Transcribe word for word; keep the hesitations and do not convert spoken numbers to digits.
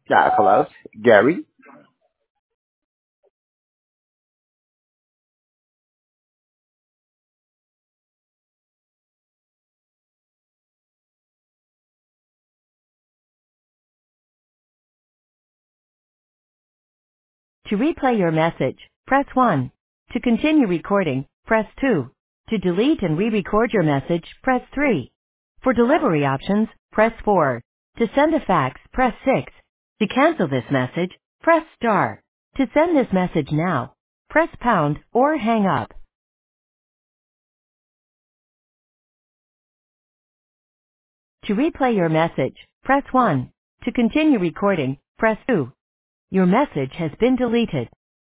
Yeah, hello, Gary. To replay your message, press one. To continue recording, press two. To delete and re-record your message, press three. For delivery options, press four. To send a fax, press six. To cancel this message, press star. To send this message now, press pound or hang up. To replay your message, press one. To continue recording, press two. Your message has been deleted.